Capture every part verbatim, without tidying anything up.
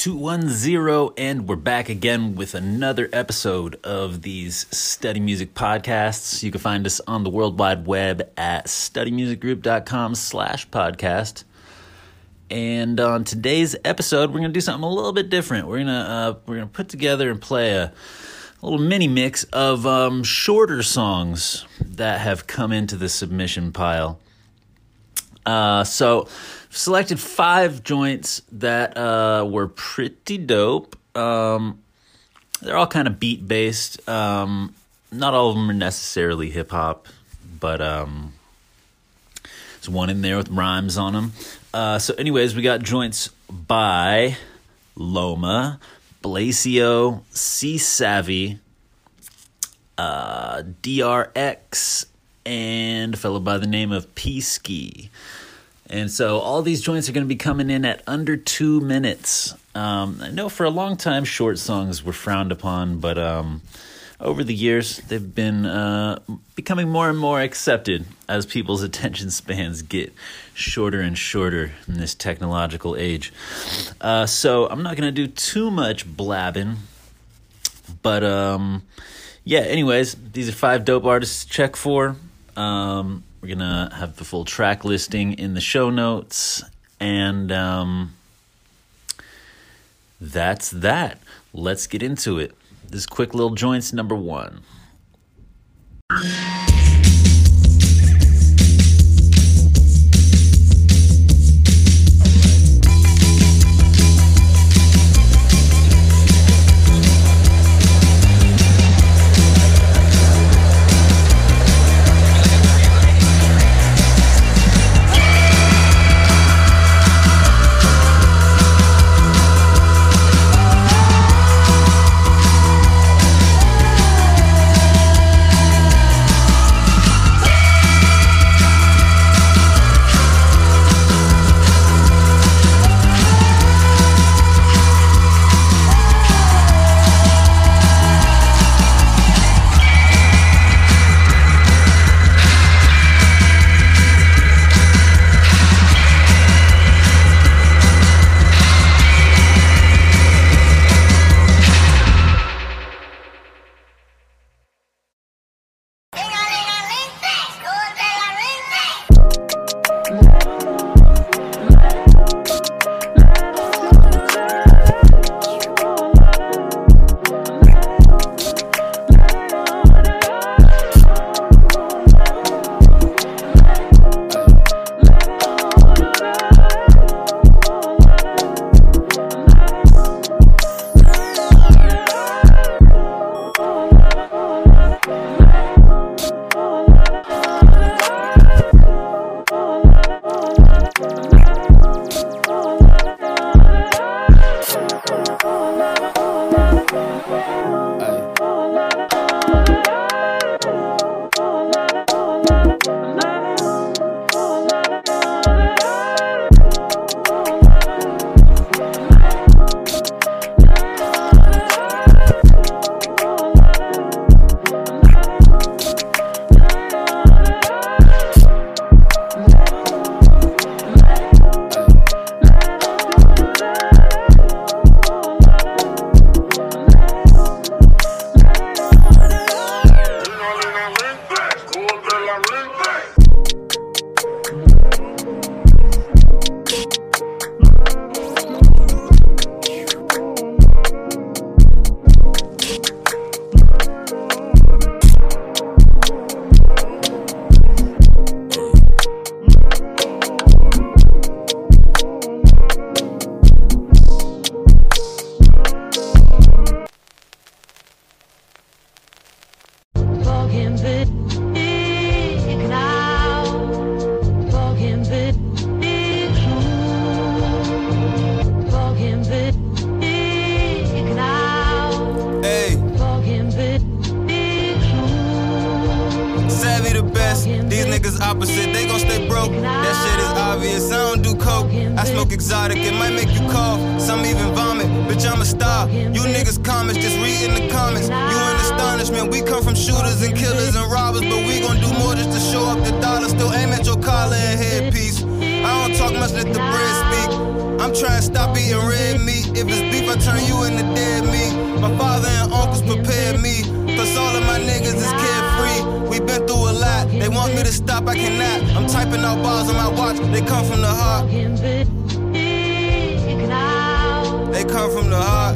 two one zero, and we're back again with another episode of these Study Music podcasts. You can find us on the World Wide Web at studymusicgroup.com slash podcast. And on today's episode, we're going to do something a little bit different. We're going to uh, we're going to put together and play a, a little mini mix of um, shorter songs that have come into the submission pile. Uh, so, selected five joints that uh, were pretty dope. Um, they're all kind of beat-based. Um, not all of them are necessarily hip-hop, but um, there's one in there with rhymes on them. Uh, so anyways, we got joints by Loma, Blasio, C Savvy, uh, D R X, and a fellow by the name of P-Ski. And so all these joints are going to be coming in at under two minutes. Um, I know for a long time short songs were frowned upon, but um, over the years they've been uh, becoming more and more accepted as people's attention spans get shorter and shorter in this technological age. Uh, so I'm not going to do too much blabbing, but um, yeah, anyways, these are five dope artists to check for. Um, we're going to have the full track listing in the show notes, and um, that's that. Let's get into it. This quick little joints number one. Opposite, they gon' stay broke. That shit is obvious, I don't do coke. I smoke exotic, it might make you cough. Some even vomit, bitch I'm a star. You niggas comments, just read in the comments. You in astonishment, we come from shooters and killers and robbers, but we gon' do more just to show up the dollar. Still aim at your collar and headpiece. I don't talk much, let the bread speak. I'm trying to stop eating red meat. If it's beef, I turn you into dead meat. My father and uncles prepared me, cause all of my niggas is carefree. We been through a lot, they want me to stop, I cannot. I'm typing out bars on my watch, they come from the heart. They come from the heart.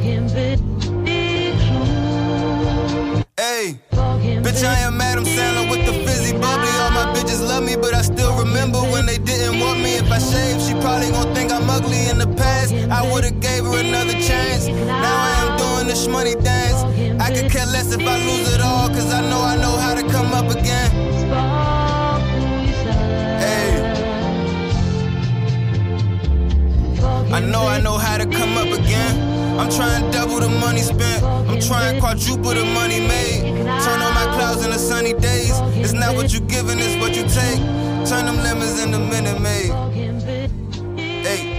Hey, bitch, I am Adam Sandler with the fizzy bubbly. All my bitches love me, but I still remember when they didn't want me. If I shave, she probably gon' think I'm ugly. In the past, I would've gave her another chance. Now I am doing the shmoney dance. I could care less if I lose it all, cause I know I know how to come up again. Hey, I know I know how to come up again. I'm trying to double the money spent. I'm trying to quadruple the money made. Turn on my clouds in the sunny days. It's not what you giving, it's what you take. Turn them lemons into Minute Maid. Hey.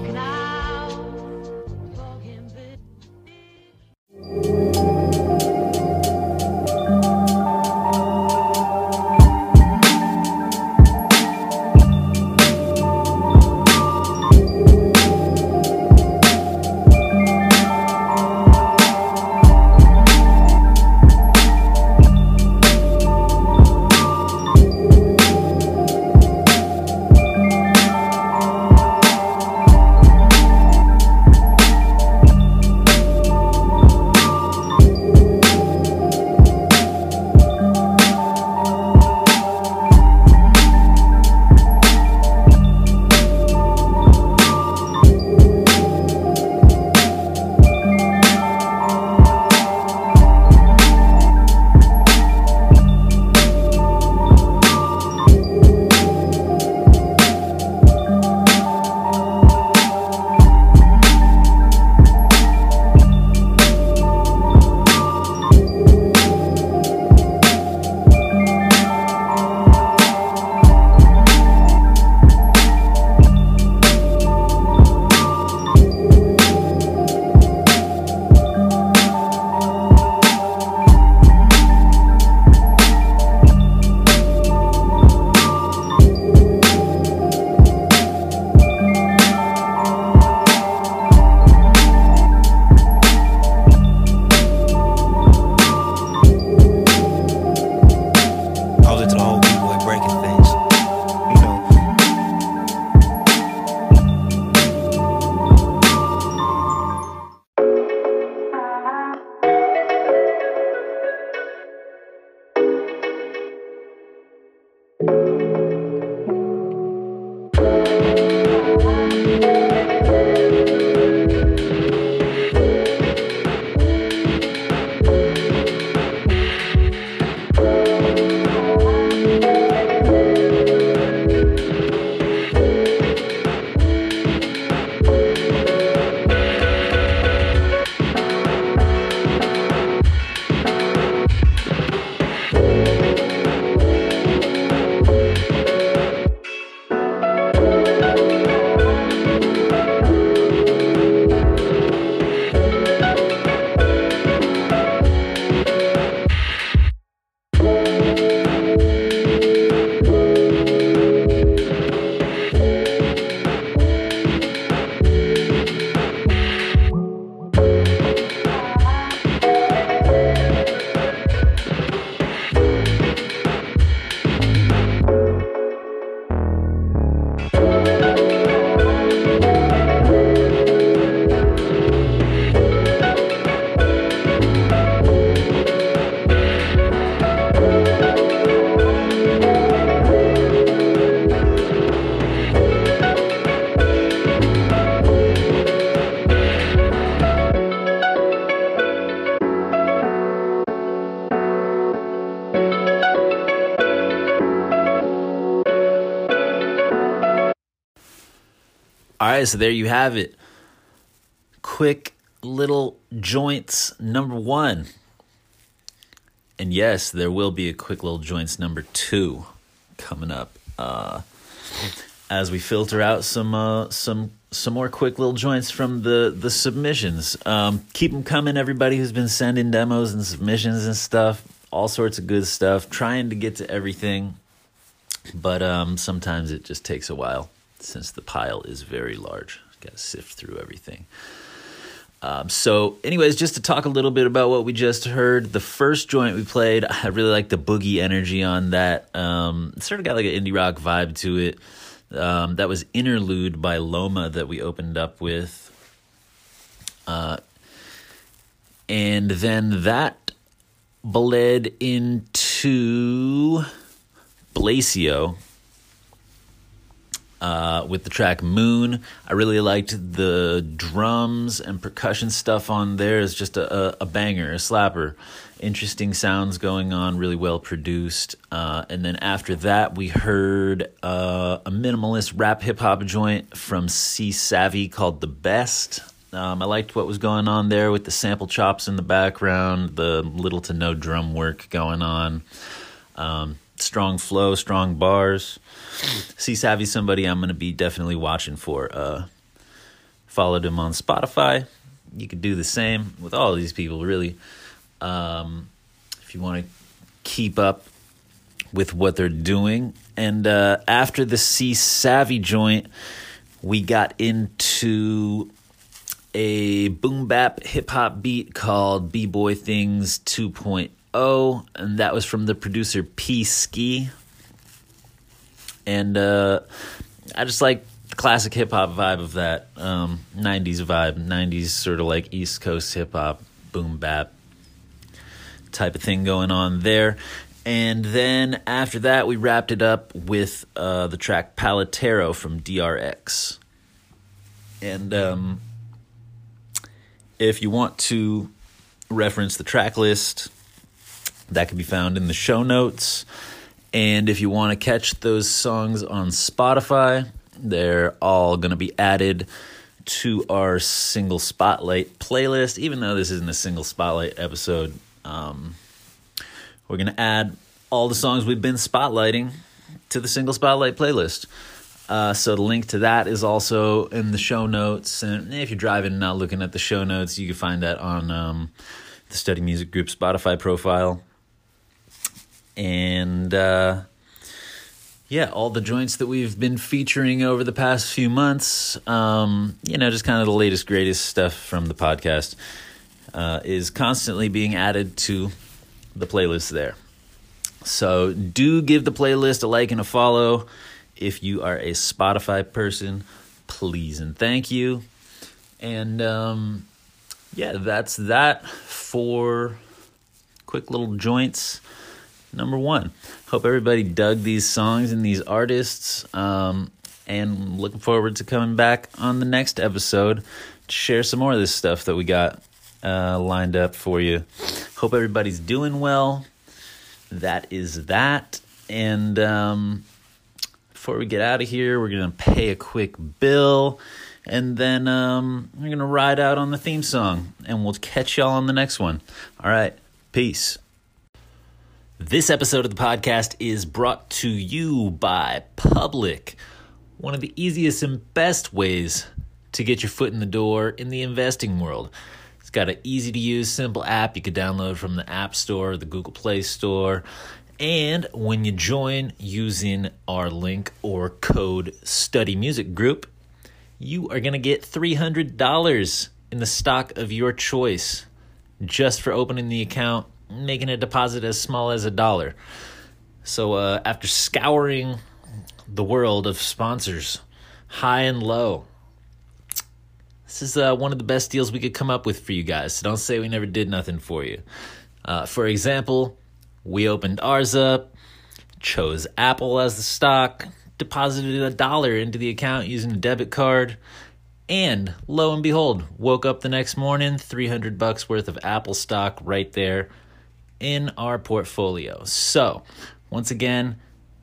All right, so there you have it. Quick little joints number one. And yes, there will be a quick little joints number two coming up. Uh, as we filter out some uh, some some more quick little joints from the the submissions. Um, keep them coming, everybody who's been sending demos and submissions and stuff. All sorts of good stuff. Trying to get to everything, but um, sometimes it just takes a while since the pile is very large Got to sift through everything. Um, so anyways, just to talk a little bit about what we just heard, the first joint we played, I really like the boogie energy on that. Um, it sort of got like an indie rock vibe to it. Um, that was Interlude by Loma that we opened up with. Uh, and then that bled into Blasio. Uh, with the track Moon. I really liked the drums and percussion stuff on there. It's just a, a, a banger, a slapper. Interesting sounds going on, really well produced. Uh, and then after that, we heard uh, a minimalist rap hip-hop joint from C Savvy called The Best. Um, I liked what was going on there with the sample chops in the background, the little to no drum work going on. Um, strong flow, strong bars. C Savvy, somebody I'm going to be definitely watching for. Uh, followed him on Spotify. You could do the same with all of these people, really. Um, if you want to keep up with what they're doing. And uh, after the C Savvy joint, we got into a boom bap hip hop beat called B-Boy Things two point oh, and that was from the producer P Ski. And uh, I just like the classic hip-hop vibe of that, um, nineties vibe, nineties sort of like East Coast hip-hop, boom bap type of thing going on there. And then after that, we wrapped it up with uh, the track Paletero from D R X. And um, if you want to reference the track list, that can be found in the show notes. And if you want to catch those songs on Spotify, they're all going to be added to our single spotlight playlist. Even though this isn't a single spotlight episode, um, we're going to add all the songs we've been spotlighting to the single spotlight playlist. Uh, so the link to that is also in the show notes. And if you're driving and not looking at the show notes, you can find that on um, the Study Music Group Spotify profile. And, uh, yeah, all the joints that we've been featuring over the past few months, um, you know, just kind of the latest, greatest stuff from the podcast, uh, is constantly being added to the playlist there. So do give the playlist a like and a follow. If you are a Spotify person, please and thank you. And, um, yeah, that's that for quick little joints. Number one, hope everybody dug these songs and these artists, um, and looking forward to coming back on the next episode to share some more of this stuff that we got uh, lined up for you. Hope everybody's doing well. That is that. And um, before we get out of here, we're going to pay a quick bill, and then um, we're going to ride out on the theme song, and we'll catch y'all on the next one. All right, peace. This episode of the podcast is brought to you by Public, one of the easiest and best ways to get your foot in the door in the investing world. It's got an easy-to-use, simple app you can download from the App Store or the Google Play Store. And when you join using our link or code Study Music Group, you are going to get three hundred dollars in the stock of your choice just for opening the account, making a deposit as small as a dollar. So uh, after scouring the world of sponsors, high and low, this is uh, one of the best deals we could come up with for you guys. So don't say we never did nothing for you. Uh, for example, we opened ours up, chose Apple as the stock, deposited a dollar into the account using a debit card, and lo and behold, woke up the next morning, three hundred bucks worth of Apple stock right there in our portfolio. So, once again,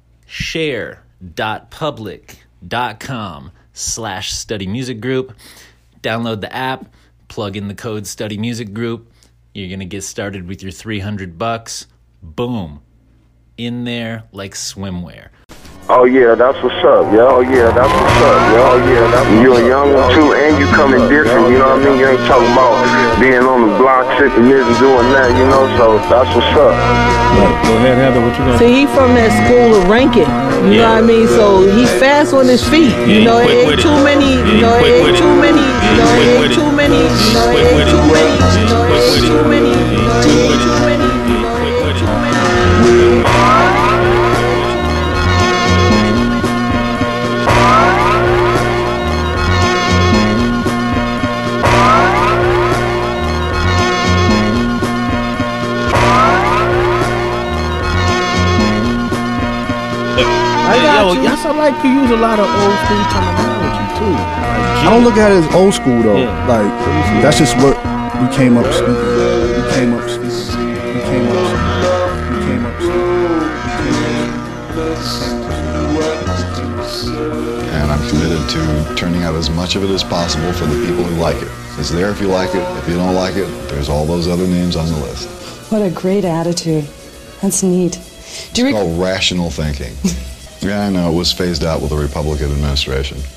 share.public.com slash study music group. Download the app, plug in the code Study Music Group. You're going to get started with your three hundred bucks. Boom. In there like swimwear. Oh yeah, that's what's up, yo. Oh yeah, that's what's up, yo. Oh yeah, that's what's you a young one too, and you coming different, you know what I mean? You ain't talking about being on the block, sitting this and doing that, you know, so that's what's up. Right. Go ahead, Heather, what you gonna See, he from that school of ranking, you yeah. know what I mean? So he fast on his feet, you know, it ain't too many, you know, it ain't too many, you know, it ain't too many, you know, it ain't too many, you know, it ain't too many, you know, it ain't too many, you know, it ain't too many. I got Yo, you. Yes, I like you use a lot of old school terminology too. Like, I don't look at it as old school though. Yeah. Like that's just what we came up speaking. We came up speaking. We came up speaking. We came up speaking. And I'm committed to turning out as much of it as possible for the people who like it. It's there if you like it. If you don't like it, there's all those other names on the list. What a great attitude. That's neat. Do you it's called rational thinking. Yeah, I know. It was phased out with the Republican administration.